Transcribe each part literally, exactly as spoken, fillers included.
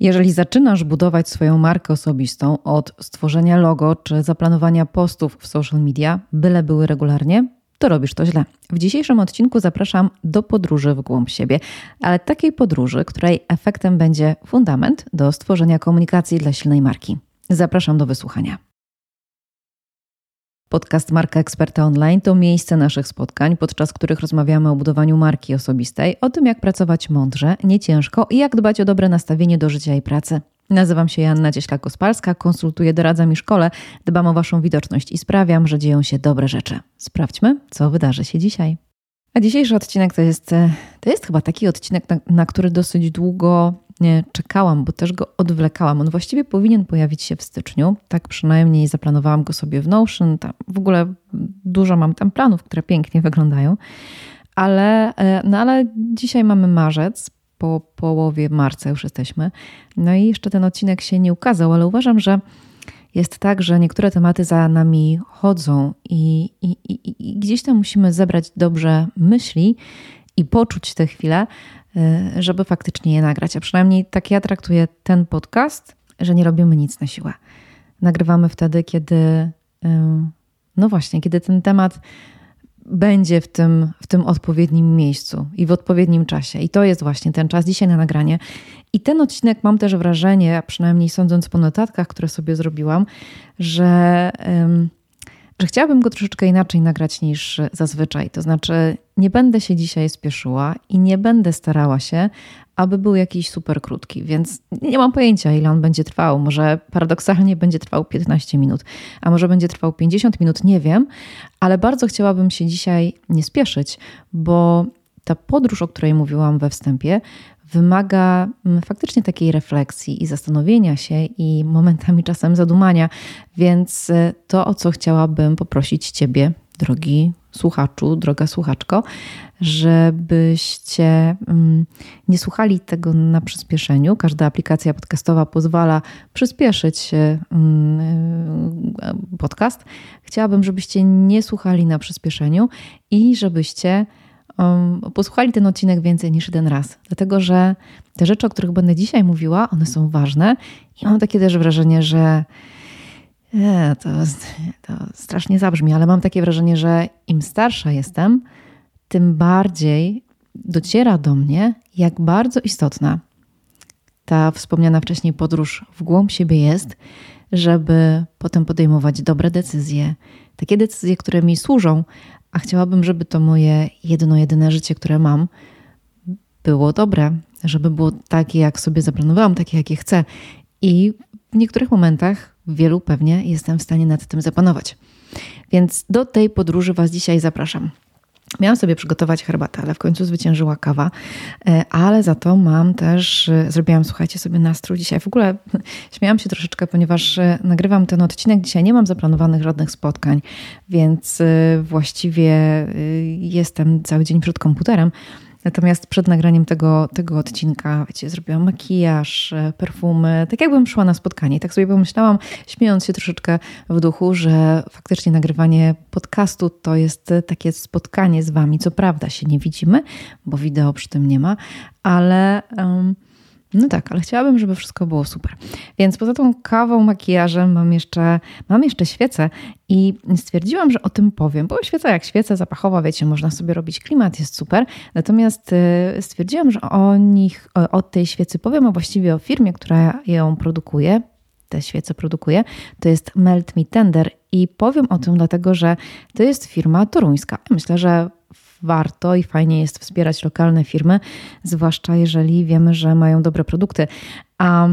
Jeżeli zaczynasz budować swoją markę osobistą od stworzenia logo czy zaplanowania postów w social media, byle były regularnie, to robisz to źle. W dzisiejszym odcinku zapraszam do podróży w głąb siebie, ale takiej podróży, której efektem będzie fundament do stworzenia komunikacji dla silnej marki. Zapraszam do wysłuchania. Podcast Marka Eksperta Online to miejsce naszych spotkań, podczas których rozmawiamy o budowaniu marki osobistej, o tym jak pracować mądrze, nie ciężko i jak dbać o dobre nastawienie do życia i pracy. Nazywam się Joanna Cieślak-Ospalska, konsultuję, doradzam i szkolę, dbam o Waszą widoczność i sprawiam, że dzieją się dobre rzeczy. Sprawdźmy, co wydarzy się dzisiaj. A dzisiejszy odcinek to jest, to jest chyba taki odcinek, na, na który dosyć długo nie, czekałam, bo też go odwlekałam. On właściwie powinien pojawić się w styczniu, tak przynajmniej zaplanowałam go sobie w Notion. Tam w ogóle dużo mam tam planów, które pięknie wyglądają, ale, no ale dzisiaj mamy marzec, po połowie marca już jesteśmy, no i jeszcze ten odcinek się nie ukazał, ale uważam, że jest tak, że niektóre tematy za nami chodzą i, i, i, i gdzieś tam musimy zebrać dobrze myśli i poczuć tę chwilę, żeby faktycznie je nagrać. A przynajmniej tak ja traktuję ten podcast, że nie robimy nic na siłę. Nagrywamy wtedy, kiedy, no właśnie, kiedy ten temat będzie w tym, w tym odpowiednim miejscu i w odpowiednim czasie. I to jest właśnie ten czas dzisiaj na nagranie. I ten odcinek, mam też wrażenie, a przynajmniej sądząc po notatkach, które sobie zrobiłam, że, ym, że chciałabym go troszeczkę inaczej nagrać niż zazwyczaj. To znaczy nie będę się dzisiaj spieszyła i nie będę starała się, aby był jakiś super krótki, więc nie mam pojęcia, ile on będzie trwał. Może paradoksalnie będzie trwał piętnaście minut, a może będzie trwał pięćdziesiąt minut, nie wiem, ale bardzo chciałabym się dzisiaj nie spieszyć, bo ta podróż, o której mówiłam we wstępie, wymaga faktycznie takiej refleksji i zastanowienia się i momentami czasem zadumania, więc to, o co chciałabym poprosić Ciebie, drogi słuchaczu, droga słuchaczko, żebyście nie słuchali tego na przyspieszeniu. Każda aplikacja podcastowa pozwala przyspieszyć podcast. Chciałabym, żebyście nie słuchali na przyspieszeniu i żebyście posłuchali ten odcinek więcej niż jeden raz. Dlatego, że te rzeczy, o których będę dzisiaj mówiła, one są ważne i mam takie też wrażenie, że Nie, to, to strasznie zabrzmi, ale mam takie wrażenie, że im starsza jestem, tym bardziej dociera do mnie, jak bardzo istotna ta wspomniana wcześniej podróż w głąb siebie jest, żeby potem podejmować dobre decyzje. Takie decyzje, które mi służą, a chciałabym, żeby to moje jedno, jedyne życie, które mam, było dobre, żeby było takie, jak sobie zaplanowałam, takie, jakie chcę. I w niektórych momentach, w wielu pewnie, jestem w stanie nad tym zapanować. Więc do tej podróży Was dzisiaj zapraszam. Miałam sobie przygotować herbatę, ale w końcu zwyciężyła kawa, ale za to mam też, zrobiłam, słuchajcie, sobie nastrój dzisiaj. W ogóle śmiałam się troszeczkę, ponieważ nagrywam ten odcinek. Dzisiaj nie mam zaplanowanych żadnych spotkań, więc właściwie jestem cały dzień przed komputerem. Natomiast przed nagraniem tego, tego odcinka, wiecie, zrobiłam makijaż, perfumy, tak jakbym szła na spotkanie. Tak sobie pomyślałam, śmiejąc się troszeczkę w duchu, że faktycznie nagrywanie podcastu to jest takie spotkanie z Wami. Co prawda się nie widzimy, bo wideo przy tym nie ma, ale... Um, No tak, ale chciałabym, żeby wszystko było super. Więc poza tą kawą, makijażem mam jeszcze, mam jeszcze świecę i stwierdziłam, że o tym powiem, bo świeca jak świeca zapachowa, wiecie, można sobie robić klimat, jest super. Natomiast stwierdziłam, że o nich, o, o tej świecy powiem, a właściwie o firmie, która ją produkuje, te świece produkuje, to jest Melt Me Tender i powiem o tym dlatego, że to jest firma toruńska. Myślę, że warto i fajnie jest wspierać lokalne firmy, zwłaszcza jeżeli wiemy, że mają dobre produkty. A,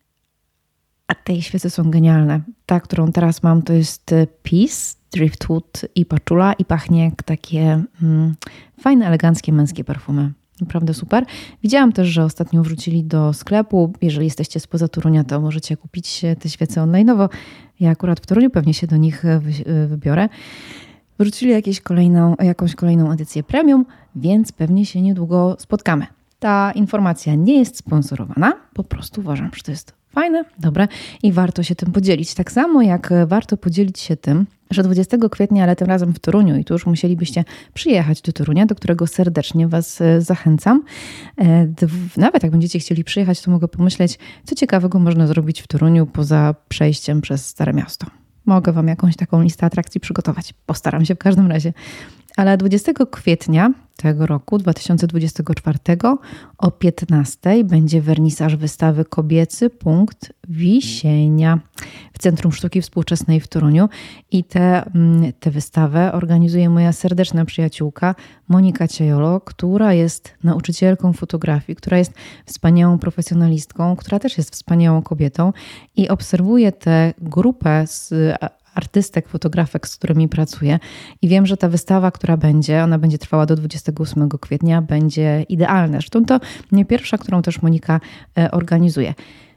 a te świece są genialne. Ta, którą teraz mam, to jest Peace, Driftwood i Patchouli i pachnie jak takie mm, fajne, eleganckie, męskie perfumy. Naprawdę super. Widziałam też, że ostatnio wrzucili do sklepu. Jeżeli jesteście spoza Torunia, to możecie kupić te świece online'owo. Ja akurat w Toruniu pewnie się do nich wybiorę. Wrzucili jakieś kolejną, jakąś kolejną edycję premium, więc pewnie się niedługo spotkamy. Ta informacja nie jest sponsorowana, po prostu uważam, że to jest Fajne, dobre i warto się tym podzielić. Tak samo jak warto podzielić się tym, że dwudziestego kwietnia, ale tym razem w Toruniu i tu już musielibyście przyjechać do Torunia, do którego serdecznie Was zachęcam. Nawet jak będziecie chcieli przyjechać, to mogę pomyśleć, co ciekawego można zrobić w Toruniu poza przejściem przez Stare Miasto. Mogę Wam jakąś taką listę atrakcji przygotować. Postaram się w każdym razie. Ale dwudziestego kwietnia tego roku, dwa tysiące dwudziestego czwartego o piętnastej będzie wernisaż wystawy Kobiecy Punkt Wisienia w Centrum Sztuki Współczesnej w Toruniu. I tę te wystawę organizuje moja serdeczna przyjaciółka Monika Ciejolo, która jest nauczycielką fotografii, która jest wspaniałą profesjonalistką, która też jest wspaniałą kobietą i obserwuje tę grupę z artystek, fotografek, z którymi pracuję i wiem, że ta wystawa, która będzie, ona będzie trwała do dwudziestego ósmego kwietnia, będzie idealna. Zresztą to nie pierwsza, którą też Monika organizuje.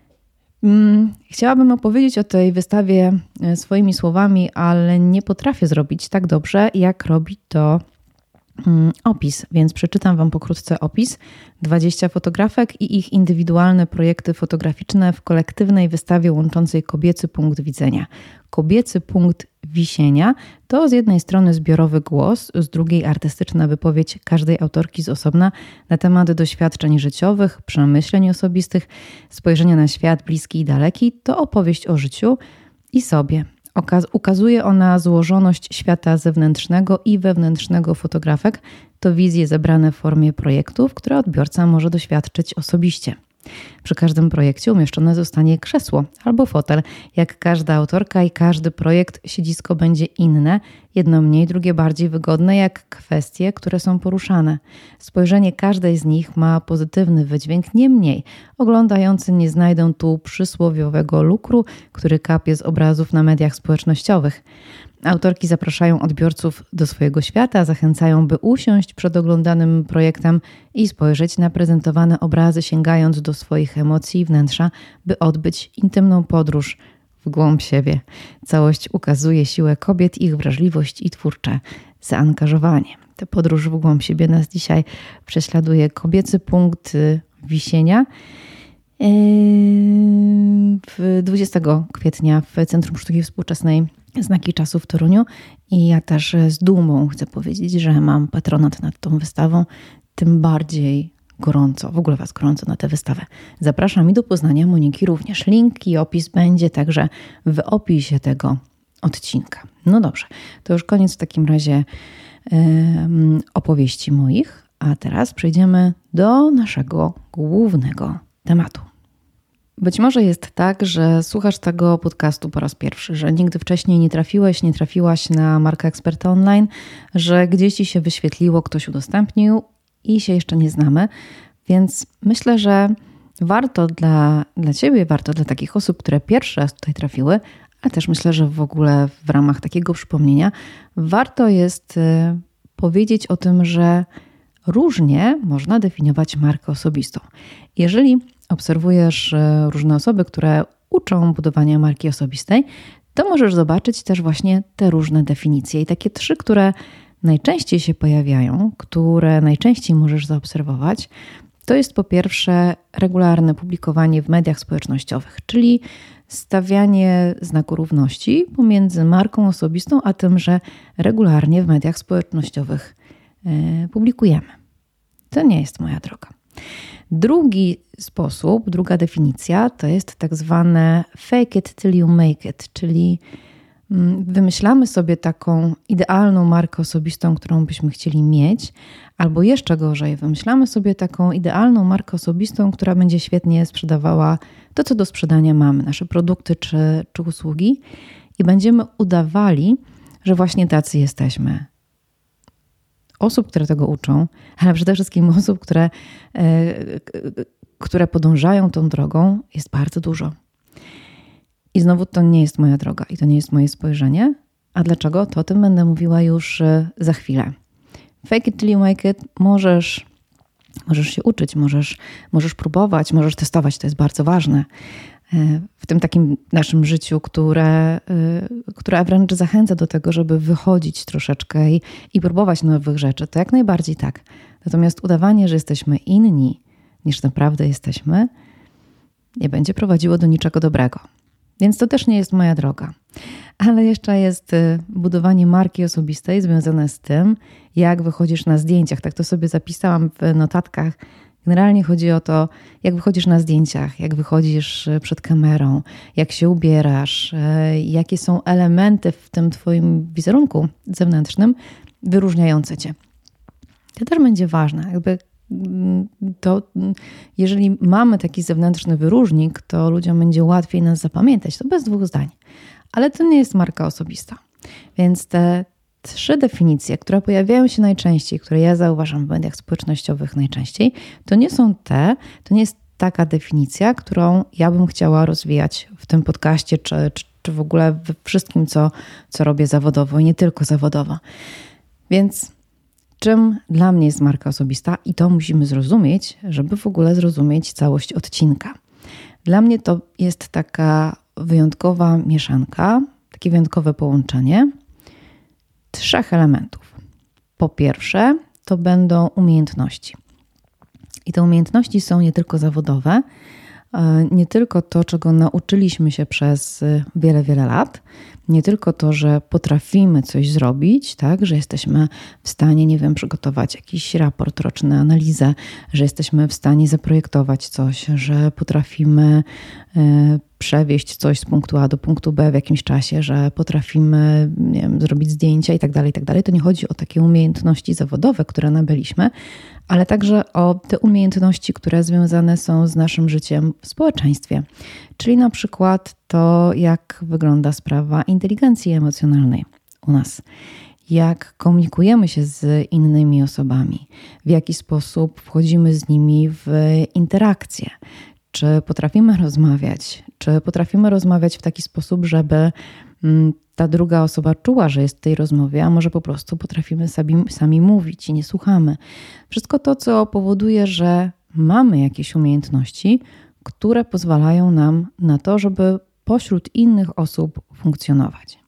Chciałabym opowiedzieć o tej wystawie swoimi słowami, ale nie potrafię zrobić tak dobrze, jak robi to opis, więc przeczytam Wam pokrótce opis. dwadzieścia fotografek i ich indywidualne projekty fotograficzne w kolektywnej wystawie łączącej kobiecy punkt widzenia. Kobiecy punkt wisienia to z jednej strony zbiorowy głos, z drugiej artystyczna wypowiedź każdej autorki z osobna na temat doświadczeń życiowych, przemyśleń osobistych, spojrzenia na świat bliski i daleki. To opowieść o życiu i sobie. Ukazuje ona złożoność świata zewnętrznego i wewnętrznego fotografek. To wizje zebrane w formie projektów, które odbiorca może doświadczyć osobiście. Przy każdym projekcie umieszczone zostanie krzesło albo fotel. Jak każda autorka i każdy projekt, siedzisko będzie inne, jedno mniej, drugie bardziej wygodne, jak kwestie, które są poruszane. Spojrzenie każdej z nich ma pozytywny wydźwięk, niemniej oglądający nie znajdą tu przysłowiowego lukru, który kapie z obrazów na mediach społecznościowych. Autorki zapraszają odbiorców do swojego świata, zachęcają, by usiąść przed oglądanym projektem i spojrzeć na prezentowane obrazy, sięgając do swoich emocji i wnętrza, by odbyć intymną podróż w głąb siebie. Całość ukazuje siłę kobiet, ich wrażliwość i twórcze zaangażowanie. Tę podróż w głąb siebie nas dzisiaj prześladuje Kobiecy Punkt Wisienia. dwudziestego kwietnia w Centrum Sztuki Współczesnej Znaki Czasu w Toruniu i ja też z dumą chcę powiedzieć, że mam patronat nad tą wystawą, tym bardziej gorąco, w ogóle Was gorąco na tę wystawę. Zapraszam i do poznania Moniki również. Link i opis będzie także w opisie tego odcinka. No dobrze, to już koniec w takim razie um, opowieści moich, a teraz przejdziemy do naszego głównego tematu. Być może jest tak, że słuchasz tego podcastu po raz pierwszy, że nigdy wcześniej nie trafiłeś, nie trafiłaś na Marka Eksperta Online, że gdzieś Ci się wyświetliło, ktoś udostępnił i się jeszcze nie znamy, więc myślę, że warto dla, dla Ciebie, warto dla takich osób, które pierwszy raz tutaj trafiły, ale też myślę, że w ogóle w ramach takiego przypomnienia warto jest powiedzieć o tym, że różnie można definiować markę osobistą. Jeżeli obserwujesz różne osoby, które uczą budowania marki osobistej, to możesz zobaczyć też właśnie te różne definicje. I takie trzy, które najczęściej się pojawiają, które najczęściej możesz zaobserwować, to jest po pierwsze regularne publikowanie w mediach społecznościowych, czyli stawianie znaku równości pomiędzy marką osobistą, a tym, że regularnie w mediach społecznościowych publikujemy. To nie jest moja droga. Drugi sposób, druga definicja to jest tak zwane fake it till you make it, czyli wymyślamy sobie taką idealną markę osobistą, którą byśmy chcieli mieć, albo jeszcze gorzej, wymyślamy sobie taką idealną markę osobistą, która będzie świetnie sprzedawała to, co do sprzedania mamy, nasze produkty czy, czy usługi i będziemy udawali, że właśnie tacy jesteśmy. Osób, które tego uczą, ale przede wszystkim osób, które, które podążają tą drogą, jest bardzo dużo. I znowu to nie jest moja droga i to nie jest moje spojrzenie. A dlaczego? To o tym będę mówiła już za chwilę. Fake it till you make it. Możesz, możesz się uczyć, możesz, możesz próbować, możesz testować. To jest bardzo ważne w tym takim naszym życiu, które, które wręcz zachęca do tego, żeby wychodzić troszeczkę i, i próbować nowych rzeczy. To jak najbardziej tak. Natomiast udawanie, że jesteśmy inni niż naprawdę jesteśmy, nie będzie prowadziło do niczego dobrego. Więc to też nie jest moja droga. Ale jeszcze jest budowanie marki osobistej związane z tym, jak wychodzisz na zdjęciach. Tak to sobie zapisałam w notatkach. Generalnie chodzi o to, jak wychodzisz na zdjęciach, jak wychodzisz przed kamerą, jak się ubierasz, jakie są elementy w tym twoim wizerunku zewnętrznym wyróżniające cię. To też będzie ważne. Jakby to, jeżeli mamy taki zewnętrzny wyróżnik, to ludziom będzie łatwiej nas zapamiętać. To bez dwóch zdań. Ale to nie jest marka osobista. Więc te trzy definicje, które pojawiają się najczęściej, które ja zauważam w mediach społecznościowych najczęściej, to nie są te, to nie jest taka definicja, którą ja bym chciała rozwijać w tym podcaście, czy, czy, czy w ogóle we wszystkim, co, co robię zawodowo i nie tylko zawodowo. Więc czym dla mnie jest marka osobista? I to musimy zrozumieć, żeby w ogóle zrozumieć całość odcinka. Dla mnie to jest taka wyjątkowa mieszanka, takie wyjątkowe połączenie trzech elementów. Po pierwsze, to będą umiejętności. I te umiejętności są nie tylko zawodowe, nie tylko to, czego nauczyliśmy się przez wiele, wiele lat, nie tylko to, że potrafimy coś zrobić, tak, że jesteśmy w stanie, nie wiem, przygotować jakiś raport roczny, analizę, że jesteśmy w stanie zaprojektować coś, że potrafimy y, przewieźć coś z punktu A do punktu B w jakimś czasie, że potrafimy, nie wiem, zrobić zdjęcia i tak dalej, i tak dalej. To nie chodzi o takie umiejętności zawodowe, które nabyliśmy, ale także o te umiejętności, które związane są z naszym życiem w społeczeństwie. Czyli na przykład to, jak wygląda sprawa inteligencji emocjonalnej u nas. Jak komunikujemy się z innymi osobami, w jaki sposób wchodzimy z nimi w interakcje. Czy potrafimy rozmawiać, czy potrafimy rozmawiać w taki sposób, żeby ta druga osoba czuła, że jest w tej rozmowie, a może po prostu potrafimy sami, sami mówić i nie słuchamy. Wszystko to, co powoduje, że mamy jakieś umiejętności, które pozwalają nam na to, żeby pośród innych osób funkcjonować.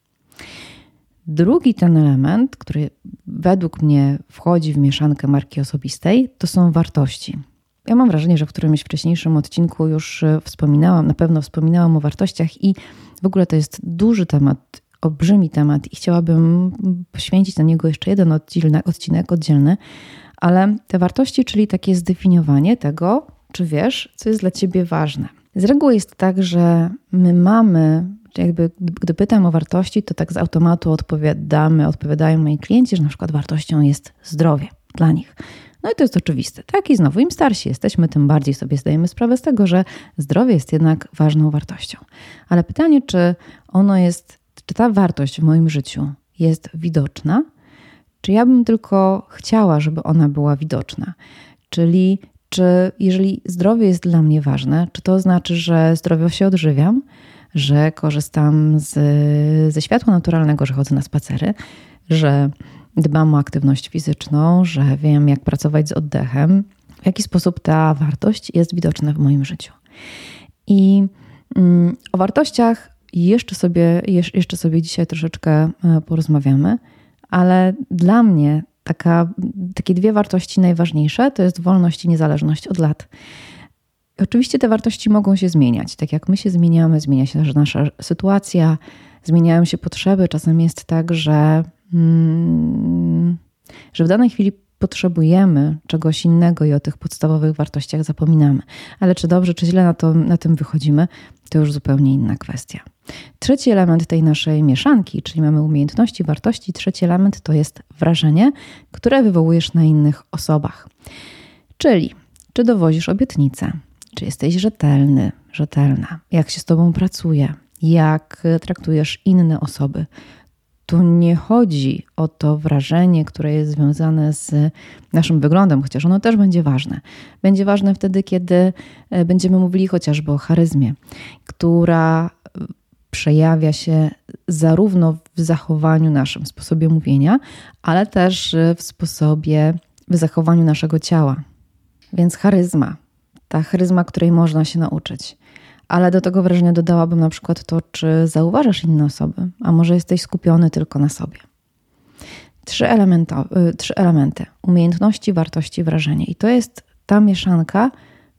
Drugi ten element, który według mnie wchodzi w mieszankę marki osobistej, to są wartości. Ja mam wrażenie, że w którymś wcześniejszym odcinku już wspominałam, na pewno wspominałam o wartościach i w ogóle to jest duży temat, olbrzymi temat i chciałabym poświęcić na niego jeszcze jeden oddzielny, odcinek oddzielny, ale te wartości, czyli takie zdefiniowanie tego, czy wiesz, co jest dla ciebie ważne. Z reguły jest tak, że my mamy, jakby gdy pytam o wartości, to tak z automatu odpowiadamy, odpowiadają moi klienci, że na przykład wartością jest zdrowie dla nich. No i to jest oczywiste. Tak i znowu im starsi jesteśmy, tym bardziej sobie zdajemy sprawę z tego, że zdrowie jest jednak ważną wartością. Ale pytanie, czy ono jest, czy ta wartość w moim życiu jest widoczna, czy ja bym tylko chciała, żeby ona była widoczna. Czyli czy jeżeli zdrowie jest dla mnie ważne, czy to znaczy, że zdrowo się odżywiam, że korzystam z, ze światła naturalnego, że chodzę na spacery, że dbam o aktywność fizyczną, że wiem, jak pracować z oddechem, w jaki sposób ta wartość jest widoczna w moim życiu. I mm, o wartościach jeszcze sobie, jeszcze sobie dzisiaj troszeczkę porozmawiamy, ale dla mnie taka, takie dwie wartości najważniejsze to jest wolność i niezależność od lat. I oczywiście te wartości mogą się zmieniać. Tak jak my się zmieniamy, zmienia się nasza sytuacja, zmieniają się potrzeby. Czasem jest tak, że że w danej chwili potrzebujemy czegoś innego i o tych podstawowych wartościach zapominamy. Ale czy dobrze, czy źle na, to, na tym wychodzimy, to już zupełnie inna kwestia. Trzeci element tej naszej mieszanki, czyli mamy umiejętności, wartości. Trzeci element to jest wrażenie, które wywołujesz na innych osobach. Czyli czy dowozisz obietnice, czy jesteś rzetelny, rzetelna, jak się z tobą pracuje, jak traktujesz inne osoby. Tu nie chodzi o to wrażenie, które jest związane z naszym wyglądem, chociaż ono też będzie ważne. Będzie ważne wtedy, kiedy będziemy mówili chociażby o charyzmie, która przejawia się zarówno w zachowaniu naszym, w sposobie mówienia, ale też w sposobie, w zachowaniu naszego ciała. Więc charyzma, ta charyzma, której można się nauczyć. Ale do tego wrażenia dodałabym na przykład to, czy zauważasz inne osoby, a może jesteś skupiony tylko na sobie. Trzy, trzy elementy. Umiejętności, wartości, wrażenie. I to jest ta mieszanka,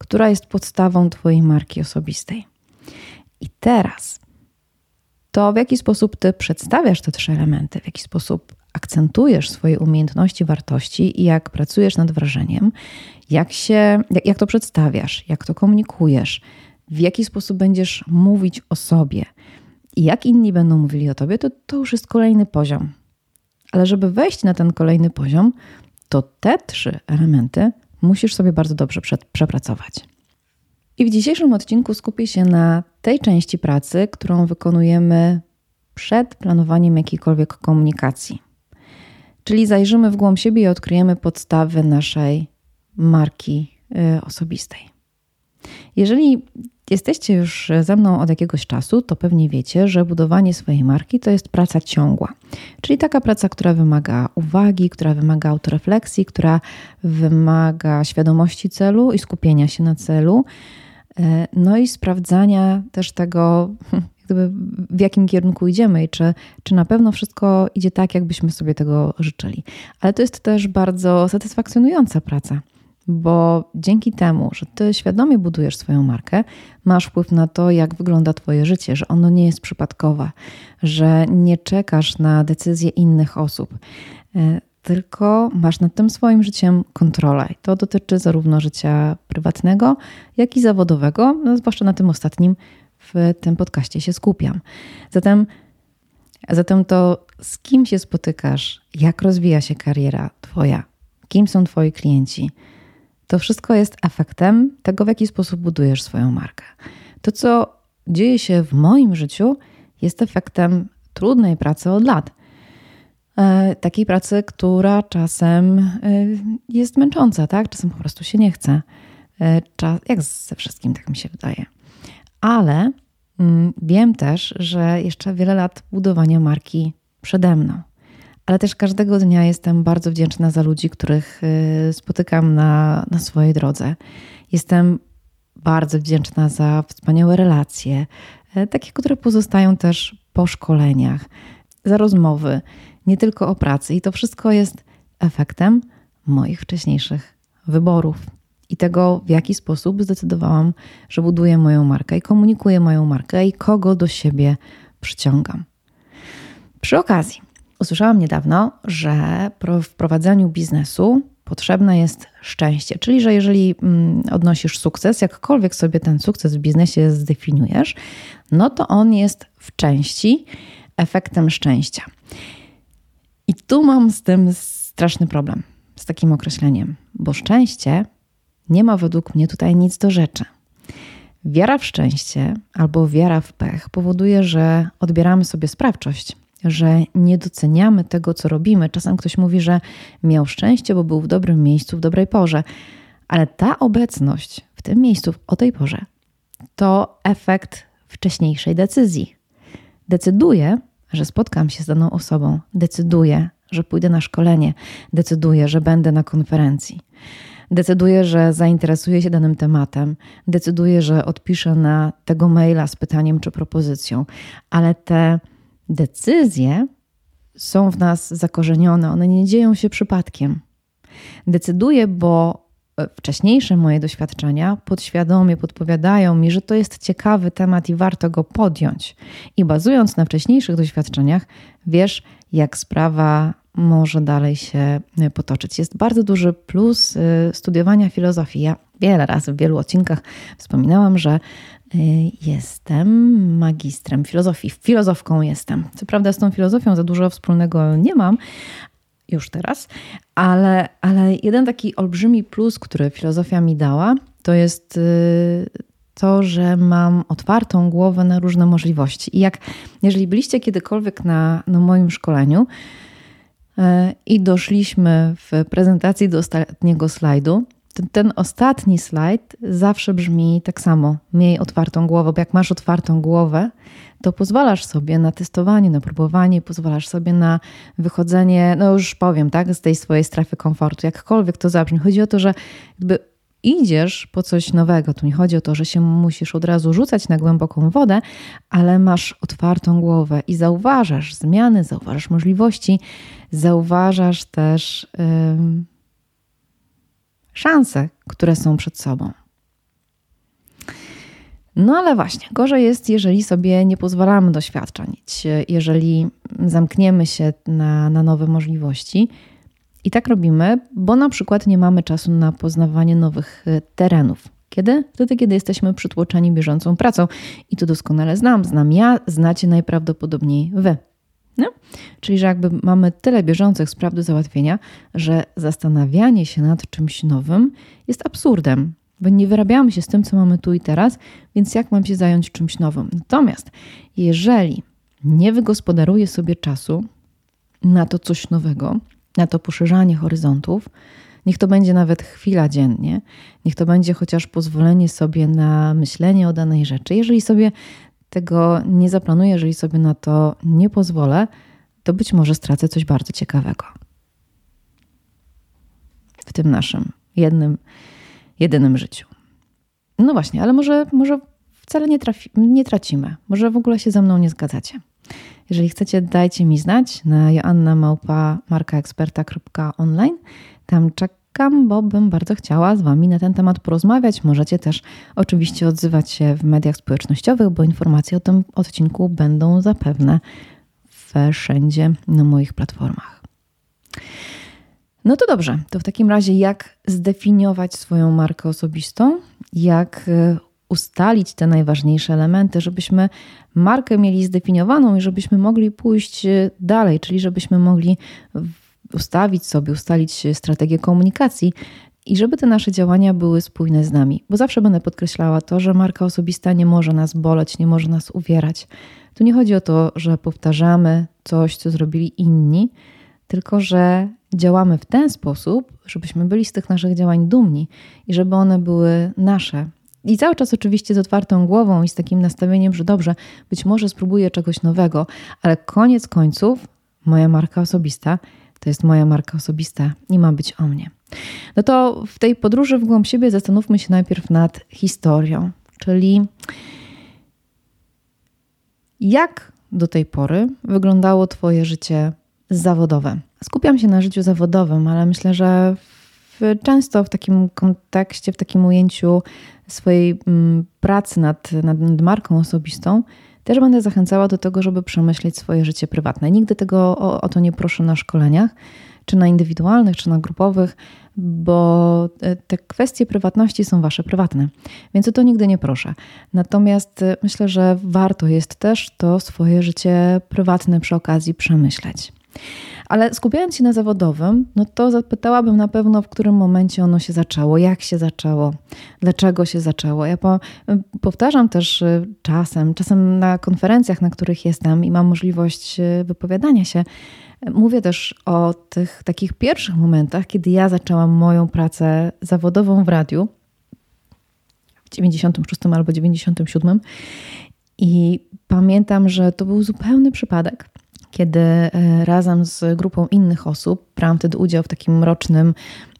która jest podstawą Twojej marki osobistej. I teraz to, w jaki sposób Ty przedstawiasz te trzy elementy, w jaki sposób akcentujesz swoje umiejętności, wartości i jak pracujesz nad wrażeniem, jak, się, jak, jak to przedstawiasz, jak to komunikujesz, w jaki sposób będziesz mówić o sobie i jak inni będą mówili o Tobie, to, to już jest kolejny poziom. Ale żeby wejść na ten kolejny poziom, to te trzy elementy musisz sobie bardzo dobrze przed, przepracować. I w dzisiejszym odcinku skupię się na tej części pracy, którą wykonujemy przed planowaniem jakiejkolwiek komunikacji. Czyli zajrzymy w głąb siebie i odkryjemy podstawy naszej marki y, osobistej. Jeżeli jesteście już ze mną od jakiegoś czasu, to pewnie wiecie, że budowanie swojej marki to jest praca ciągła. Czyli taka praca, która wymaga uwagi, która wymaga autorefleksji, która wymaga świadomości celu i skupienia się na celu. No i sprawdzania też tego, jakby w jakim kierunku idziemy i czy, czy na pewno wszystko idzie tak, jakbyśmy sobie tego życzyli. Ale to jest też bardzo satysfakcjonująca praca. Bo dzięki temu, że Ty świadomie budujesz swoją markę, masz wpływ na to, jak wygląda Twoje życie, że ono nie jest przypadkowe, że nie czekasz na decyzje innych osób, tylko masz nad tym swoim życiem kontrolę. I to dotyczy zarówno życia prywatnego, jak i zawodowego, no zwłaszcza na tym ostatnim w tym podcaście się skupiam. Zatem, zatem to, z kim się spotykasz, jak rozwija się kariera Twoja, kim są Twoi klienci, to wszystko jest efektem tego, w jaki sposób budujesz swoją markę. To, co dzieje się w moim życiu, jest efektem trudnej pracy od lat. E, takiej pracy, która czasem e, jest męcząca, tak? Czasem po prostu się nie chce. E, czas, jak ze wszystkim, tak mi się wydaje. Ale mm, wiem też, że jeszcze wiele lat budowania marki przede mną. Ale też każdego dnia jestem bardzo wdzięczna za ludzi, których spotykam na, na swojej drodze. Jestem bardzo wdzięczna za wspaniałe relacje, takie, które pozostają też po szkoleniach, za rozmowy, nie tylko o pracy. I to wszystko jest efektem moich wcześniejszych wyborów i tego, w jaki sposób zdecydowałam, że buduję moją markę i komunikuję moją markę i kogo do siebie przyciągam. Przy okazji, usłyszałam niedawno, że w prowadzeniu biznesu potrzebne jest szczęście, czyli że jeżeli odnosisz sukces, jakkolwiek sobie ten sukces w biznesie zdefiniujesz, no to on jest w części efektem szczęścia. I tu mam z tym straszny problem, z takim określeniem, bo szczęście nie ma według mnie tutaj nic do rzeczy. Wiara w szczęście albo wiara w pech powoduje, że odbieramy sobie sprawczość, że nie doceniamy tego, co robimy. Czasem ktoś mówi, że miał szczęście, bo był w dobrym miejscu, w dobrej porze. Ale ta obecność w tym miejscu, o tej porze, to efekt wcześniejszej decyzji. Decyduję, że spotkam się z daną osobą. Decyduję, że pójdę na szkolenie. Decyduję, że będę na konferencji. Decyduję, że zainteresuję się danym tematem. Decyduję, że odpiszę na tego maila z pytaniem czy propozycją. Ale te decyzje są w nas zakorzenione, one nie dzieją się przypadkiem. Decyduję, bo wcześniejsze moje doświadczenia podświadomie podpowiadają mi, że to jest ciekawy temat i warto go podjąć. I bazując na wcześniejszych doświadczeniach, wiesz, jak sprawa może dalej się potoczyć. Jest bardzo duży plus studiowania filozofii. Ja wiele razy w wielu odcinkach wspominałam, że jestem magistrem filozofii. Filozofką jestem. Co prawda z tą filozofią za dużo wspólnego nie mam już teraz, ale, ale jeden taki olbrzymi plus, który filozofia mi dała, to jest to, że mam otwartą głowę na różne możliwości. I jak, jeżeli byliście kiedykolwiek na, na moim szkoleniu i doszliśmy w prezentacji do ostatniego slajdu, Ten, ten ostatni slajd zawsze brzmi tak samo. Miej otwartą głowę, bo jak masz otwartą głowę, to pozwalasz sobie na testowanie, na próbowanie, pozwalasz sobie na wychodzenie, no już powiem, tak, z tej swojej strefy komfortu. Jakkolwiek to zabrzmi. Chodzi o to, że jakby idziesz po coś nowego. Tu nie chodzi o to, że się musisz od razu rzucać na głęboką wodę, ale masz otwartą głowę i zauważasz zmiany, zauważasz możliwości, zauważasz też Yy, szanse, które są przed sobą. No ale właśnie, gorzej jest, jeżeli sobie nie pozwalamy doświadczać, jeżeli zamkniemy się na, na nowe możliwości. I tak robimy, bo na przykład nie mamy czasu na poznawanie nowych terenów. Kiedy? Wtedy, kiedy jesteśmy przytłoczeni bieżącą pracą. I to doskonale znam. Znam ja, znacie najprawdopodobniej wy. No? Czyli, że jakby mamy tyle bieżących spraw do załatwienia, że zastanawianie się nad czymś nowym jest absurdem, bo nie wyrabiamy się z tym, co mamy tu i teraz, więc jak mam się zająć czymś nowym? Natomiast jeżeli nie wygospodaruję sobie czasu na to coś nowego, na to poszerzanie horyzontów, niech to będzie nawet chwila dziennie, niech to będzie chociaż pozwolenie sobie na myślenie o danej rzeczy. Jeżeli sobie tego nie zaplanuję, jeżeli sobie na to nie pozwolę, to być może stracę coś bardzo ciekawego. W tym naszym jednym, jedynym życiu. No właśnie, ale może, może wcale nie, trafi, nie tracimy. Może w ogóle się ze mną nie zgadzacie. Jeżeli chcecie, dajcie mi znać na joanna małpa markaeksperta kropka online. Tam czekam, bo bym bardzo chciała z wami na ten temat porozmawiać. Możecie też oczywiście odzywać się w mediach społecznościowych, bo informacje o tym odcinku będą zapewne wszędzie na moich platformach. No to dobrze, to w takim razie jak zdefiniować swoją markę osobistą? Jak ustalić te najważniejsze elementy, żebyśmy markę mieli zdefiniowaną i żebyśmy mogli pójść dalej, czyli żebyśmy mogli ustawić sobie, ustalić strategię komunikacji i żeby te nasze działania były spójne z nami. Bo zawsze będę podkreślała to, że marka osobista nie może nas boleć, nie może nas uwierać. Tu nie chodzi o to, że powtarzamy coś, co zrobili inni, tylko że działamy w ten sposób, żebyśmy byli z tych naszych działań dumni i żeby one były nasze. I cały czas oczywiście z otwartą głową i z takim nastawieniem, że dobrze, być może spróbuję czegoś nowego, ale koniec końców moja marka osobista to jest moja marka osobista i ma być o mnie. No to w tej podróży w głąb siebie zastanówmy się najpierw nad historią, czyli jak do tej pory wyglądało twoje życie zawodowe. Skupiam się na życiu zawodowym, ale myślę, że w, często w takim kontekście, w takim ujęciu swojej m, pracy nad, nad, nad marką osobistą też będę zachęcała do tego, żeby przemyśleć swoje życie prywatne. Nigdy tego o, o to nie proszę na szkoleniach, czy na indywidualnych, czy na grupowych, bo te kwestie prywatności są wasze prywatne, więc o to nigdy nie proszę. Natomiast myślę, że warto jest też to swoje życie prywatne przy okazji przemyśleć. Ale skupiając się na zawodowym, no to zapytałabym na pewno, w którym momencie ono się zaczęło, jak się zaczęło, dlaczego się zaczęło. Ja po, powtarzam też czasem, czasem na konferencjach, na których jestem i mam możliwość wypowiadania się, mówię też o tych takich pierwszych momentach, kiedy ja zaczęłam moją pracę zawodową w radiu w dziewięćdziesiątym szóstym albo dziewięćdziesiątym siódmym i pamiętam, że to był zupełny przypadek, kiedy razem z grupą innych osób brałam wtedy udział w takim rocznym,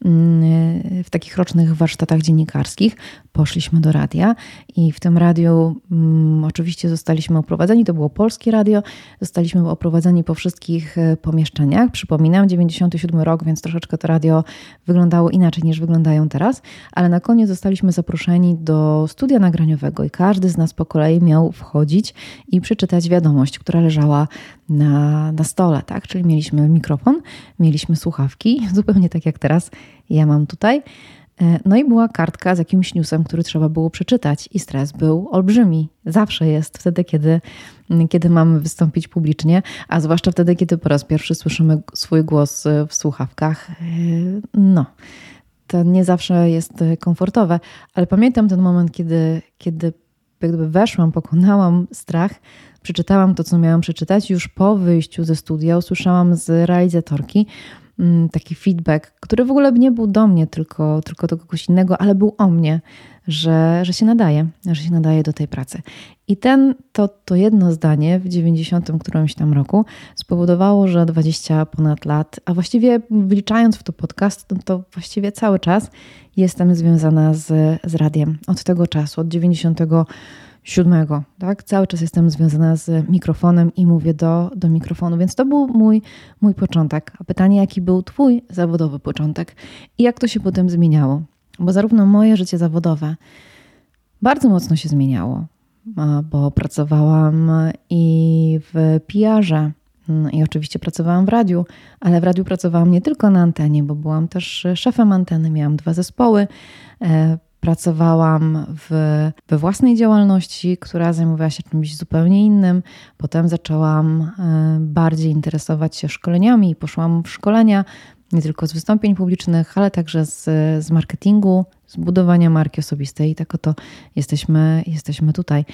w takich rocznych warsztatach dziennikarskich. Poszliśmy do radia i w tym radiu um, oczywiście zostaliśmy oprowadzeni, to było polskie radio, zostaliśmy oprowadzeni po wszystkich pomieszczeniach. Przypominam, dziewięćdziesiąty siódmy rok, więc troszeczkę to radio wyglądało inaczej niż wyglądają teraz, ale na koniec zostaliśmy zaproszeni do studia nagraniowego i każdy z nas po kolei miał wchodzić i przeczytać wiadomość, która leżała na, na stole, tak? Czyli mieliśmy mikrofon, mieliśmy słuchawki, zupełnie tak jak teraz ja mam tutaj. No i była kartka z jakimś newsem, który trzeba było przeczytać i stres był olbrzymi. Zawsze jest wtedy, kiedy, kiedy mamy wystąpić publicznie, a zwłaszcza wtedy, kiedy po raz pierwszy słyszymy swój głos w słuchawkach. No, to nie zawsze jest komfortowe, ale pamiętam ten moment, kiedy, kiedy jakby weszłam, pokonałam strach, przeczytałam to, co miałam przeczytać. Już po wyjściu ze studia usłyszałam z realizatorki taki feedback, który w ogóle nie był do mnie, tylko, tylko do kogoś innego, ale był o mnie, że, że się nadaje, że się nadaje do tej pracy. I ten, to, to jedno zdanie w dziewięćdziesiątym którymś tam roku spowodowało, że dwadzieścia ponad lat, a właściwie wliczając w to podcast, to, to właściwie cały czas jestem związana z, z radiem. Od tego czasu, od dziewięćdziesiątego siódmego, tak? Cały czas jestem związana z mikrofonem i mówię do, do mikrofonu, więc to był mój, mój początek. A pytanie, jaki był twój zawodowy początek i jak to się potem zmieniało? Bo zarówno moje życie zawodowe bardzo mocno się zmieniało, bo pracowałam i w P R-ze, i oczywiście pracowałam w radiu, ale w radiu pracowałam nie tylko na antenie, bo byłam też szefem anteny, miałam dwa zespoły. Pracowałam w, we własnej działalności, która zajmowała się czymś zupełnie innym. Potem zaczęłam bardziej interesować się szkoleniami i poszłam w szkolenia nie tylko z wystąpień publicznych, ale także z, z marketingu, z budowania marki osobistej. I tak oto jesteśmy, jesteśmy tutaj.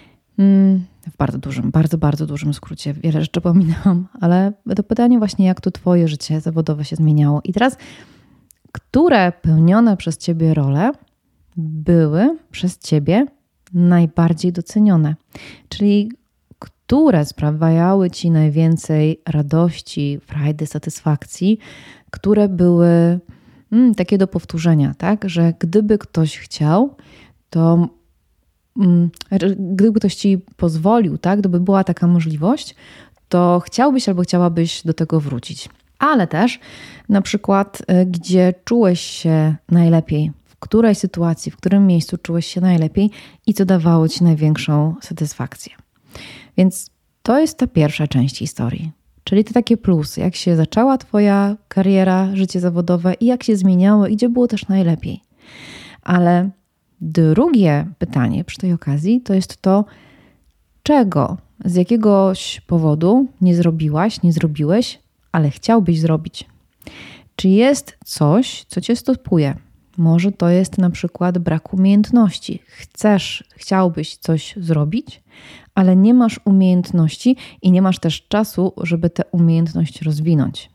W bardzo dużym, bardzo, bardzo dużym skrócie. Wiele rzeczy pominęłam, ale to pytanie właśnie, jak to twoje życie zawodowe się zmieniało. I teraz, które pełnione przez ciebie role były przez ciebie najbardziej docenione? Czyli które sprawiały ci najwięcej radości, frajdy, satysfakcji, które były mm, takie do powtórzenia, tak? Że gdyby ktoś chciał, to mm, gdyby ktoś ci pozwolił, tak? Gdyby była taka możliwość, to chciałbyś albo chciałabyś do tego wrócić. Ale też na przykład, gdzie czułeś się najlepiej, w której sytuacji, w którym miejscu czułeś się najlepiej i co dawało ci największą satysfakcję. Więc to jest ta pierwsza część historii, czyli te takie plusy, jak się zaczęła twoja kariera, życie zawodowe i jak się zmieniało i gdzie było też najlepiej. Ale drugie pytanie przy tej okazji to jest to, czego z jakiegoś powodu nie zrobiłaś, nie zrobiłeś, ale chciałbyś zrobić. Czy jest coś, co cię stopuje? Może to jest na przykład brak umiejętności. Chcesz, chciałbyś coś zrobić, ale nie masz umiejętności i nie masz też czasu, żeby tę umiejętność rozwinąć.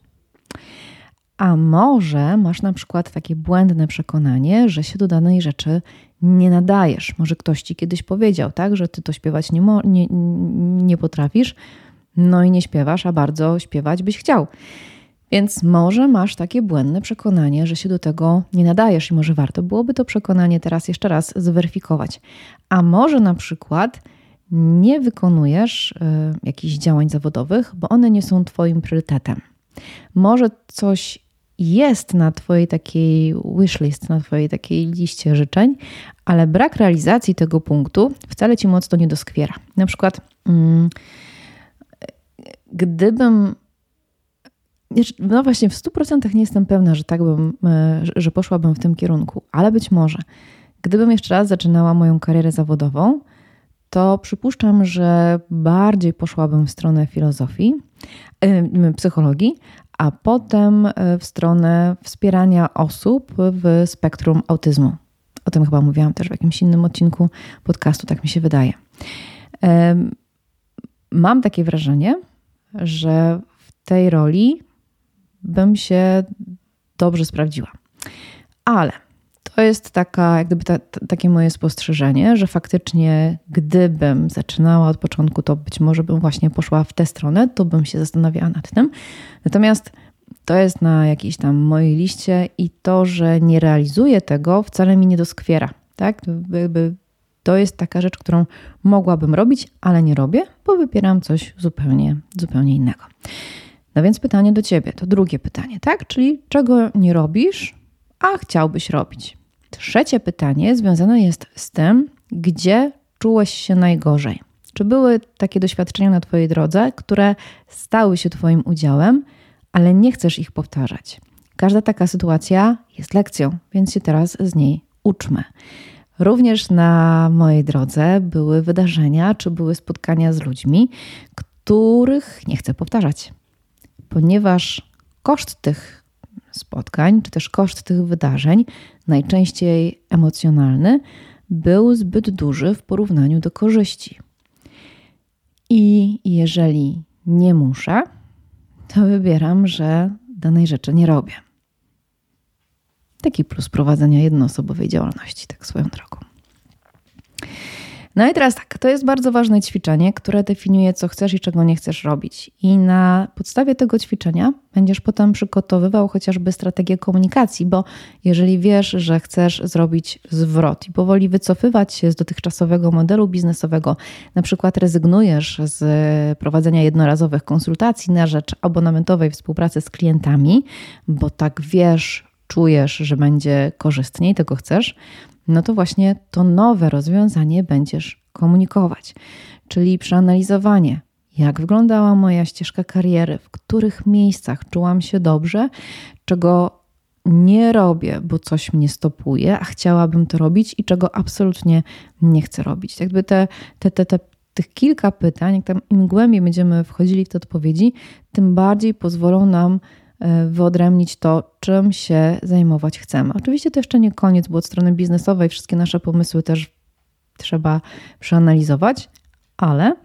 A może masz na przykład takie błędne przekonanie, że się do danej rzeczy nie nadajesz. Może ktoś ci kiedyś powiedział, tak, że ty to śpiewać nie, mo- nie, nie potrafisz, no i nie śpiewasz, a bardzo śpiewać byś chciał. Więc może masz takie błędne przekonanie, że się do tego nie nadajesz i może warto byłoby to przekonanie teraz jeszcze raz zweryfikować. A może na przykład nie wykonujesz y, jakichś działań zawodowych, bo one nie są twoim priorytetem. Może coś jest na twojej takiej wishlist, na twojej takiej liście życzeń, ale brak realizacji tego punktu wcale ci mocno nie doskwiera. Na przykład mm, gdybym no właśnie w stu procentach nie jestem pewna, że tak bym, że poszłabym w tym kierunku, ale być może gdybym jeszcze raz zaczynała moją karierę zawodową, to przypuszczam, że bardziej poszłabym w stronę filozofii, psychologii, a potem w stronę wspierania osób w spektrum autyzmu. O tym chyba mówiłam też w jakimś innym odcinku podcastu, tak mi się wydaje. Mam takie wrażenie, że w tej roli bym się dobrze sprawdziła. Ale to jest taka, jak gdyby ta, ta, takie moje spostrzeżenie, że faktycznie gdybym zaczynała od początku, to być może bym właśnie poszła w tę stronę, to bym się zastanawiała nad tym. Natomiast to jest na jakiejś tam mojej liście i to, że nie realizuję tego, wcale mi nie doskwiera. Tak? Jakby to jest taka rzecz, którą mogłabym robić, ale nie robię, bo wybieram coś zupełnie, zupełnie innego. No więc pytanie do ciebie, to drugie pytanie, tak? Czyli czego nie robisz, a chciałbyś robić? Trzecie pytanie związane jest z tym, gdzie czułeś się najgorzej. Czy były takie doświadczenia na twojej drodze, które stały się twoim udziałem, ale nie chcesz ich powtarzać? Każda taka sytuacja jest lekcją, więc się teraz z niej uczmy. Również na mojej drodze były wydarzenia, czy były spotkania z ludźmi, których nie chcę powtarzać. Ponieważ koszt tych spotkań, czy też koszt tych wydarzeń, najczęściej emocjonalny, był zbyt duży w porównaniu do korzyści. I jeżeli nie muszę, to wybieram, że danej rzeczy nie robię. Taki plus prowadzenia jednoosobowej działalności, tak swoją drogą. No i teraz tak, to jest bardzo ważne ćwiczenie, które definiuje, co chcesz i czego nie chcesz robić. I na podstawie tego ćwiczenia będziesz potem przygotowywał chociażby strategię komunikacji, bo jeżeli wiesz, że chcesz zrobić zwrot i powoli wycofywać się z dotychczasowego modelu biznesowego, na przykład rezygnujesz z prowadzenia jednorazowych konsultacji na rzecz abonamentowej współpracy z klientami, bo tak wiesz, czujesz, że będzie korzystniej, tego chcesz, no to właśnie to nowe rozwiązanie będziesz komunikować. Czyli przeanalizowanie, jak wyglądała moja ścieżka kariery, w których miejscach czułam się dobrze, czego nie robię, bo coś mnie stopuje, a chciałabym to robić i czego absolutnie nie chcę robić. Jakby te, te, te, te, tych kilka pytań, jak tam im głębiej będziemy wchodzili w te odpowiedzi, tym bardziej pozwolą nam wyodrębnić to, czym się zajmować chcemy. Oczywiście to jeszcze nie koniec, bo od strony biznesowej wszystkie nasze pomysły też trzeba przeanalizować, ale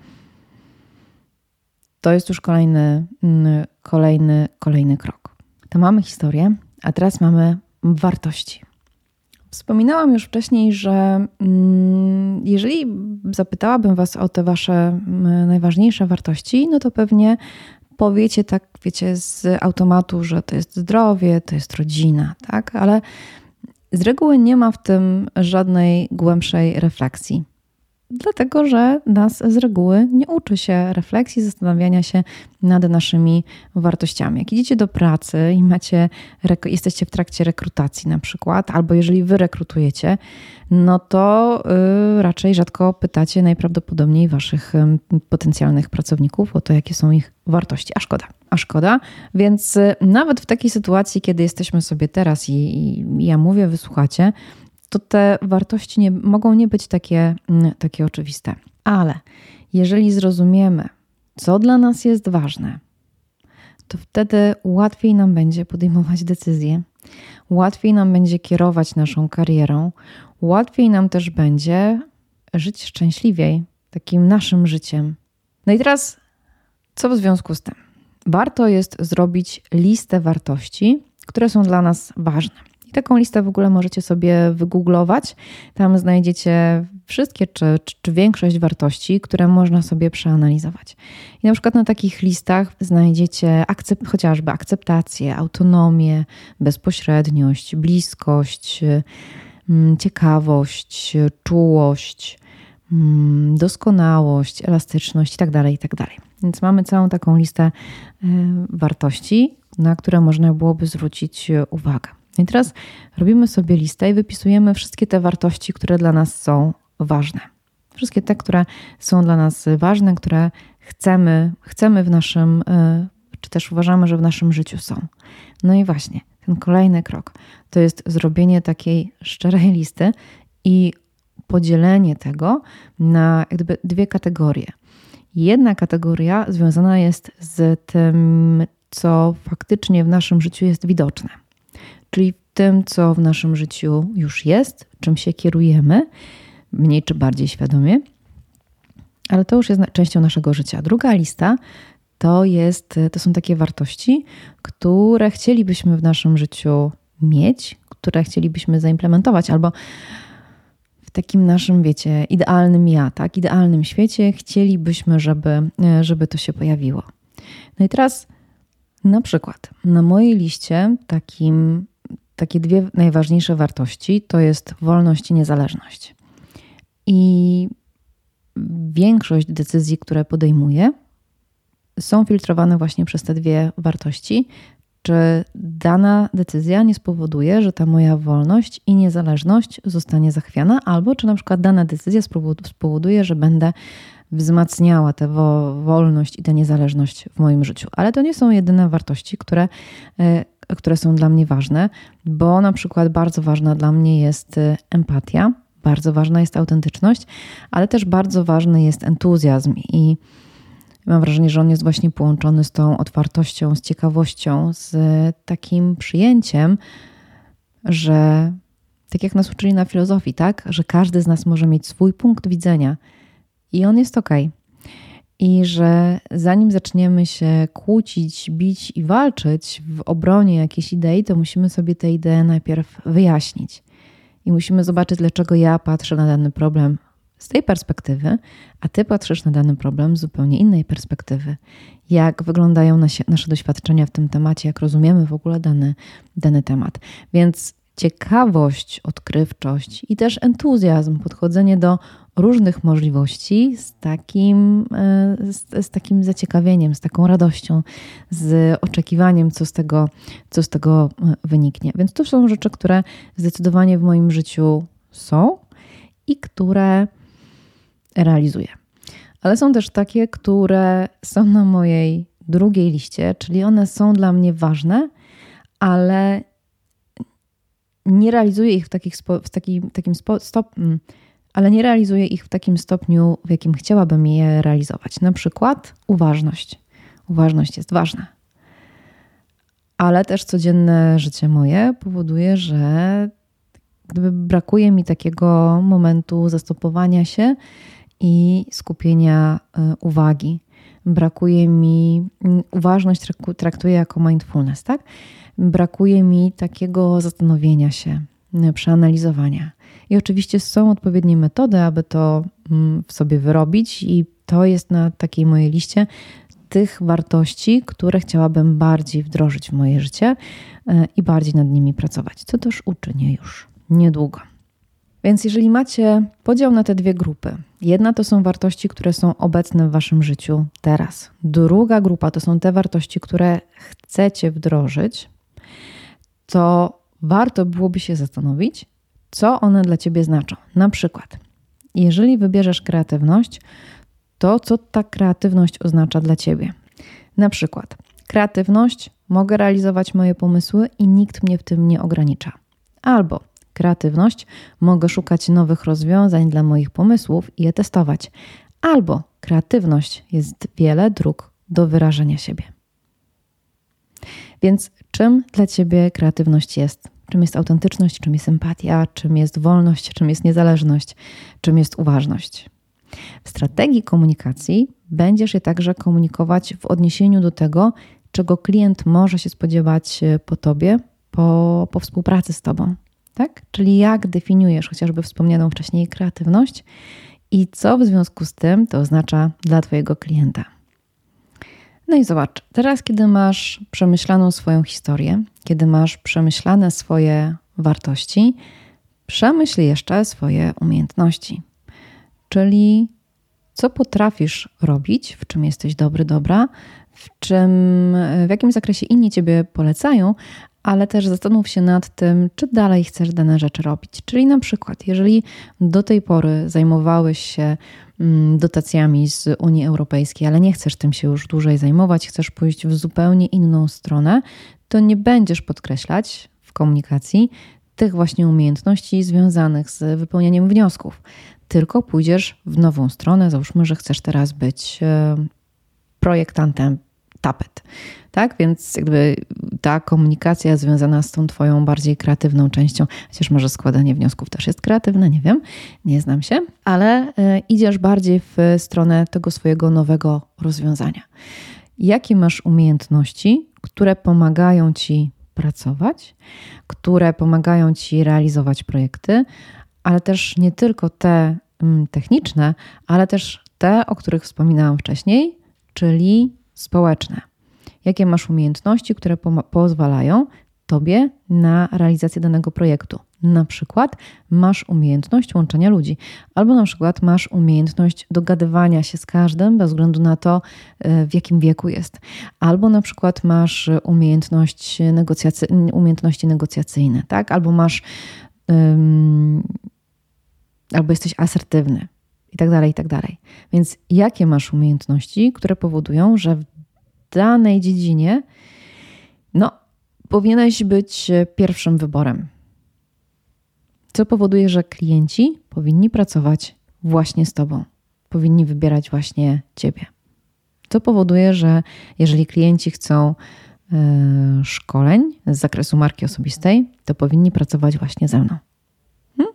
to jest już kolejny, kolejny, kolejny krok. To mamy historię, a teraz mamy wartości. Wspominałam już wcześniej, że jeżeli zapytałabym Was o te Wasze najważniejsze wartości, no to pewnie powiecie tak, wiecie, z automatu, że to jest zdrowie, to jest rodzina, tak? Ale z reguły nie ma w tym żadnej głębszej refleksji. Dlatego, że nas z reguły nie uczy się refleksji, zastanawiania się nad naszymi wartościami. Jak idziecie do pracy i macie, jesteście w trakcie rekrutacji na przykład, albo jeżeli wy rekrutujecie, no to yy, raczej rzadko pytacie najprawdopodobniej waszych yy, potencjalnych pracowników o to, jakie są ich wartości. A szkoda, a szkoda. Więc yy, nawet w takiej sytuacji, kiedy jesteśmy sobie teraz i, i, i ja mówię, wysłuchacie, to te wartości nie, mogą nie być takie, takie oczywiste. Ale jeżeli zrozumiemy, co dla nas jest ważne, to wtedy łatwiej nam będzie podejmować decyzje, łatwiej nam będzie kierować naszą karierą, łatwiej nam też będzie żyć szczęśliwiej, takim naszym życiem. No i teraz, co w związku z tym? Warto jest zrobić listę wartości, które są dla nas ważne. I taką listę w ogóle możecie sobie wygooglować. Tam znajdziecie wszystkie czy, czy, czy większość wartości, które można sobie przeanalizować. I na przykład na takich listach znajdziecie akcept, chociażby akceptację, autonomię, bezpośredniość, bliskość, ciekawość, czułość, doskonałość, elastyczność itd., itd. Więc mamy całą taką listę wartości, na które można byłoby zwrócić uwagę. I teraz robimy sobie listę i wypisujemy wszystkie te wartości, które dla nas są ważne. Wszystkie te, które są dla nas ważne, które chcemy, chcemy w naszym, czy też uważamy, że w naszym życiu są. No i właśnie, ten kolejny krok to jest zrobienie takiej szczerej listy i podzielenie tego na jak gdyby dwie kategorie. Jedna kategoria związana jest z tym, co faktycznie w naszym życiu jest widoczne. Czyli tym, co w naszym życiu już jest, czym się kierujemy, mniej czy bardziej świadomie, ale to już jest częścią naszego życia. Druga lista to, jest, to są takie wartości, które chcielibyśmy w naszym życiu mieć, które chcielibyśmy zaimplementować, albo w takim naszym, wiecie, idealnym ja, tak, idealnym świecie chcielibyśmy, żeby, żeby to się pojawiło. No i teraz na przykład na mojej liście takim Takie dwie najważniejsze wartości to jest wolność i niezależność. I większość decyzji, które podejmuję, są filtrowane właśnie przez te dwie wartości. Czy dana decyzja nie spowoduje, że ta moja wolność i niezależność zostanie zachwiana, albo czy na przykład dana decyzja spowoduje, że będę wzmacniała tę wolność i tę niezależność w moim życiu. Ale to nie są jedyne wartości, które które są dla mnie ważne, bo na przykład bardzo ważna dla mnie jest empatia, bardzo ważna jest autentyczność, ale też bardzo ważny jest entuzjazm i mam wrażenie, że on jest właśnie połączony z tą otwartością, z ciekawością, z takim przyjęciem, że tak jak nas uczyli na filozofii, tak, że każdy z nas może mieć swój punkt widzenia i on jest okej. I że zanim zaczniemy się kłócić, bić i walczyć w obronie jakiejś idei, to musimy sobie tę ideę najpierw wyjaśnić. I musimy zobaczyć, dlaczego ja patrzę na dany problem z tej perspektywy, a ty patrzysz na dany problem z zupełnie innej perspektywy. Jak wyglądają nasze, nasze doświadczenia w tym temacie, jak rozumiemy w ogóle dany, dany temat. Więc ciekawość, odkrywczość i też entuzjazm, podchodzenie do różnych możliwości z takim, z, z takim zaciekawieniem, z taką radością, z oczekiwaniem, co z tego, co z tego wyniknie. Więc to są rzeczy, które zdecydowanie w moim życiu są i które realizuję. Ale są też takie, które są na mojej drugiej liście, czyli one są dla mnie ważne, ale nie realizuję ich w, takich spo, w takim, takim spo, stop, ale nie realizuję ich w takim stopniu, w jakim chciałabym je realizować. Na przykład uważność. Uważność jest ważna. Ale też codzienne życie moje powoduje, że gdyby brakuje mi takiego momentu zastopowania się i skupienia uwagi. Brakuje mi, uważność traktuję jako mindfulness, tak? Brakuje mi takiego zastanowienia się, przeanalizowania. I oczywiście są odpowiednie metody, aby to w sobie wyrobić i to jest na takiej mojej liście tych wartości, które chciałabym bardziej wdrożyć w moje życie i bardziej nad nimi pracować, co też uczynię już niedługo. Więc jeżeli macie podział na te dwie grupy, jedna to są wartości, które są obecne w waszym życiu teraz. Druga grupa to są te wartości, które chcecie wdrożyć, to warto byłoby się zastanowić, co one dla ciebie znaczą. Na przykład, jeżeli wybierzesz kreatywność, to co ta kreatywność oznacza dla ciebie? Na przykład, kreatywność, mogę realizować moje pomysły i nikt mnie w tym nie ogranicza. Albo kreatywność, mogę szukać nowych rozwiązań dla moich pomysłów i je testować. Albo kreatywność, jest wiele dróg do wyrażenia siebie. Więc czym dla ciebie kreatywność jest? Czym jest autentyczność, czym jest empatia, czym jest wolność, czym jest niezależność, czym jest uważność? W strategii komunikacji będziesz je także komunikować w odniesieniu do tego, czego klient może się spodziewać po tobie, po, po współpracy z tobą. Tak? Czyli jak definiujesz chociażby wspomnianą wcześniej kreatywność i co w związku z tym to oznacza dla twojego klienta. No i zobacz, teraz kiedy masz przemyślaną swoją historię, kiedy masz przemyślane swoje wartości, przemyśl jeszcze swoje umiejętności. Czyli co potrafisz robić, w czym jesteś dobry, dobra, w czym, w jakim zakresie inni ciebie polecają, ale też zastanów się nad tym, czy dalej chcesz dane rzeczy robić. Czyli na przykład, jeżeli do tej pory zajmowałeś się dotacjami z Unii Europejskiej, ale nie chcesz tym się już dłużej zajmować, chcesz pójść w zupełnie inną stronę, to nie będziesz podkreślać w komunikacji tych właśnie umiejętności związanych z wypełnianiem wniosków, tylko pójdziesz w nową stronę. Załóżmy, że chcesz teraz być projektantem tapet. Tak? Więc jakby ta komunikacja związana z tą twoją bardziej kreatywną częścią, chociaż może składanie wniosków też jest kreatywne, nie wiem, nie znam się, ale idziesz bardziej w stronę tego swojego nowego rozwiązania. Jakie masz umiejętności, które pomagają ci pracować, które pomagają ci realizować projekty, ale też nie tylko te techniczne, ale też te, o których wspominałam wcześniej, czyli społeczne. Jakie masz umiejętności, które po- pozwalają tobie na realizację danego projektu. Na przykład masz umiejętność łączenia ludzi, albo na przykład masz umiejętność dogadywania się z każdym bez względu na to, w jakim wieku jest. Albo na przykład masz umiejętność negocjacy- umiejętności negocjacyjne, tak? Albo masz um, albo jesteś asertywny i tak dalej, i tak dalej. Więc jakie masz umiejętności, które powodują, że w danej dziedzinie no, powinieneś być pierwszym wyborem. Co powoduje, że klienci powinni pracować właśnie z tobą. Powinni wybierać właśnie ciebie. Co powoduje, że jeżeli klienci chcą yy, szkoleń z zakresu marki osobistej, to powinni pracować właśnie ze mną. Hmm?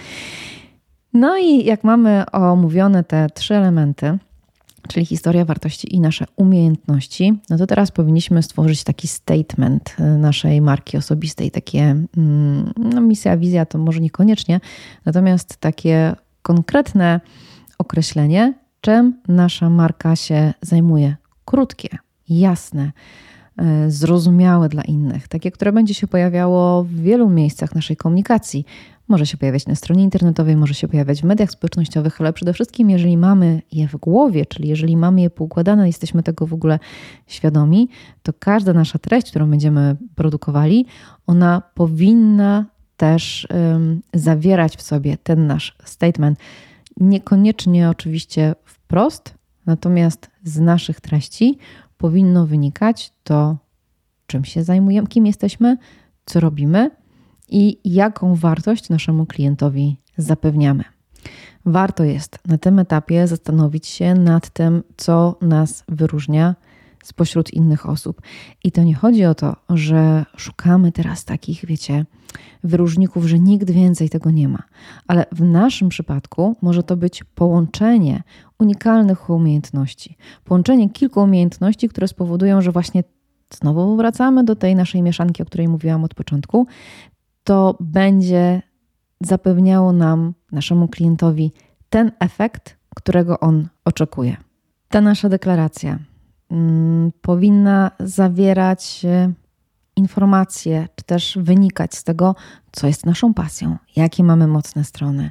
No i jak mamy omówione te trzy elementy, czyli historia, wartości i nasze umiejętności, no to teraz powinniśmy stworzyć taki statement naszej marki osobistej, takie no, misja, wizja to może niekoniecznie, natomiast takie konkretne określenie, czym nasza marka się zajmuje. Krótkie, jasne, zrozumiałe dla innych, takie, które będzie się pojawiało w wielu miejscach naszej komunikacji. Może się pojawiać na stronie internetowej, może się pojawiać w mediach społecznościowych, ale przede wszystkim jeżeli mamy je w głowie, czyli jeżeli mamy je poukładane, jesteśmy tego w ogóle świadomi, to każda nasza treść, którą będziemy produkowali, ona powinna też um, zawierać w sobie ten nasz statement. Niekoniecznie oczywiście wprost, natomiast z naszych treści powinno wynikać to, czym się zajmujemy, kim jesteśmy, co robimy i jaką wartość naszemu klientowi zapewniamy. Warto jest na tym etapie zastanowić się nad tym, co nas wyróżnia spośród innych osób. I to nie chodzi o to, że szukamy teraz takich, wiecie, wyróżników, że nigdy więcej tego nie ma. Ale w naszym przypadku może to być połączenie unikalnych umiejętności. Połączenie kilku umiejętności, które spowodują, że właśnie znowu wracamy do tej naszej mieszanki, o której mówiłam od początku. To będzie zapewniało nam, naszemu klientowi, ten efekt, którego on oczekuje. Ta nasza deklaracja hmm, powinna zawierać informacje, czy też wynikać z tego, co jest naszą pasją, jakie mamy mocne strony,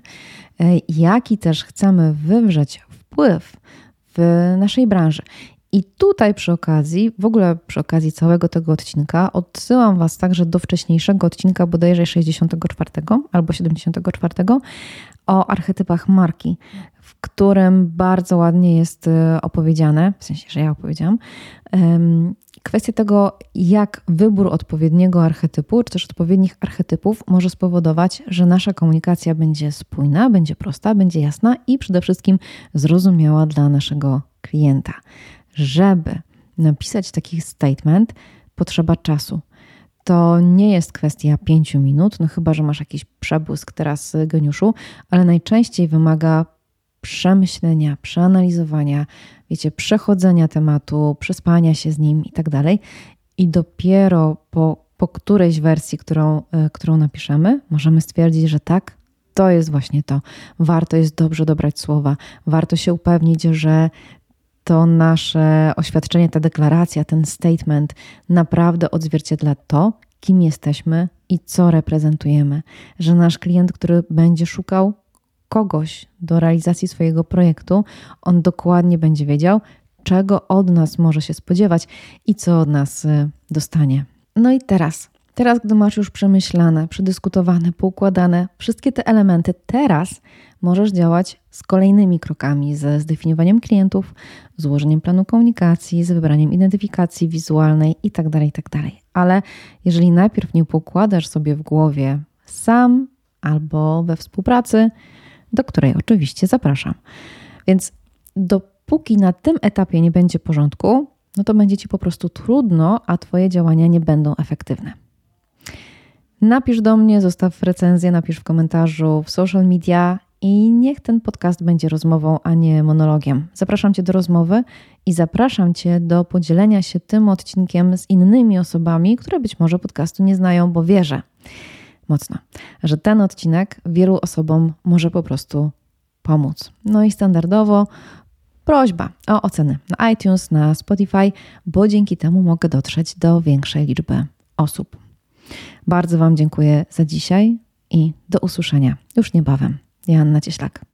jaki też chcemy wywrzeć wpływ w naszej branży. I tutaj przy okazji, w ogóle przy okazji całego tego odcinka, odsyłam Was także do wcześniejszego odcinka, bodajże sześćdziesiątego czwartego albo siedemdziesiątego czwartego o archetypach marki, w którym bardzo ładnie jest opowiedziane, w sensie, że ja opowiedziałam, kwestia tego, jak wybór odpowiedniego archetypu, czy też odpowiednich archetypów może spowodować, że nasza komunikacja będzie spójna, będzie prosta, będzie jasna i przede wszystkim zrozumiała dla naszego klienta. Żeby napisać taki statement, potrzeba czasu. To nie jest kwestia pięciu minut, no chyba że masz jakiś przebłysk teraz, geniuszu, ale najczęściej wymaga przemyślenia, przeanalizowania, wiecie, przechodzenia tematu, przespania się z nim i tak dalej. I dopiero po, po którejś wersji, którą, którą napiszemy, możemy stwierdzić, że tak, to jest właśnie to. Warto jest dobrze dobrać słowa, warto się upewnić, że to nasze oświadczenie, ta deklaracja, ten statement naprawdę odzwierciedla to, kim jesteśmy i co reprezentujemy. Że nasz klient, który będzie szukał kogoś do realizacji swojego projektu, on dokładnie będzie wiedział, czego od nas może się spodziewać i co od nas dostanie. No i teraz, teraz gdy masz już przemyślane, przedyskutowane, poukładane wszystkie te elementy, teraz możesz działać z kolejnymi krokami, ze zdefiniowaniem klientów, z ułożeniem planu komunikacji, z wybraniem identyfikacji wizualnej itd., itd. Ale jeżeli najpierw nie poukładasz sobie w głowie sam albo we współpracy, do której oczywiście zapraszam. Więc dopóki na tym etapie nie będzie porządku, no to będzie Ci po prostu trudno, a Twoje działania nie będą efektywne. Napisz do mnie, zostaw recenzję, napisz w komentarzu, w social media i niech ten podcast będzie rozmową, a nie monologiem. Zapraszam Cię do rozmowy i zapraszam Cię do podzielenia się tym odcinkiem z innymi osobami, które być może podcastu nie znają, bo wierzę mocno, że ten odcinek wielu osobom może po prostu pomóc. No i standardowo prośba o oceny na iTunes, na Spotify, bo dzięki temu mogę dotrzeć do większej liczby osób. Bardzo Wam dziękuję za dzisiaj i do usłyszenia już niebawem. Joanna Cieślak.